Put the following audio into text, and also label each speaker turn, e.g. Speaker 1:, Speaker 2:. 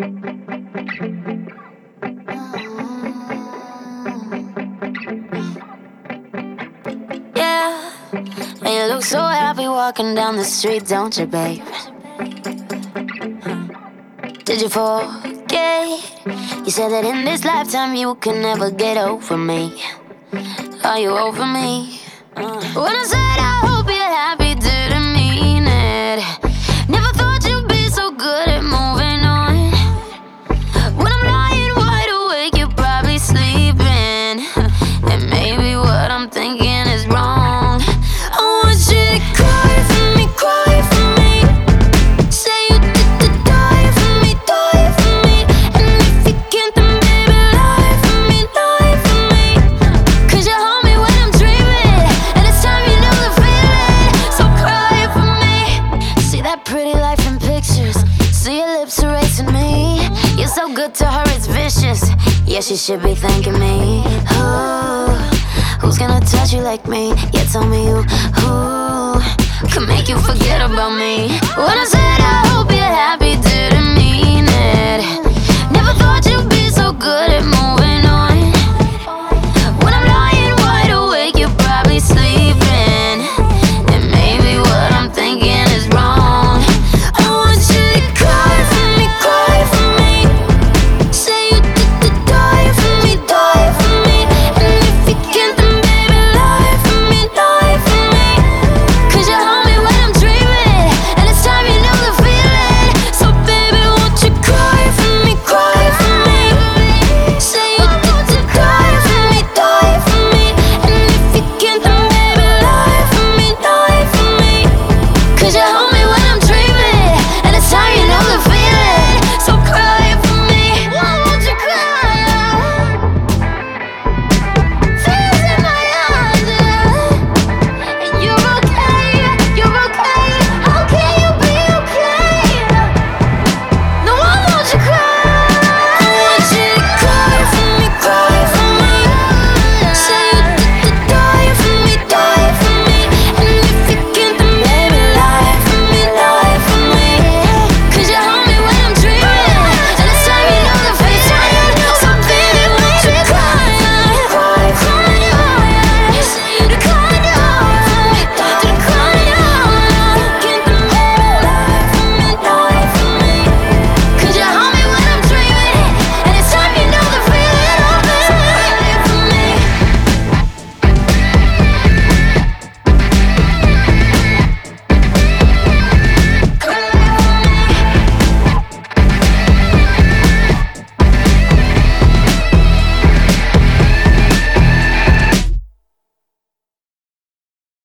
Speaker 1: Yeah, and you look so happy walking down the street, don't you, babe? Did you forget? You said that in this lifetime you can never get over me. Are you over me? When I said I hope you're happy, didn't mean it. Never thought you'd be so good at moving on. When I'm lying wide awake, you're probably sleeping. And maybe what I'm thinking is wrong. I want you to cry for me, cry for me. Say you did die for me, die for me. And if you can't, then baby, lie for me, lie for me. 'Cause you hold me when I'm dreaming, and it's time you know the feeling. So cry for me. See that pretty life in pictures, see your lips erasing me. You're so good to her, it's vicious. Yeah, she should be thanking me. Ooh, who's gonna touch you like me? Yeah, tell me who could make you forget about me. When I said I hope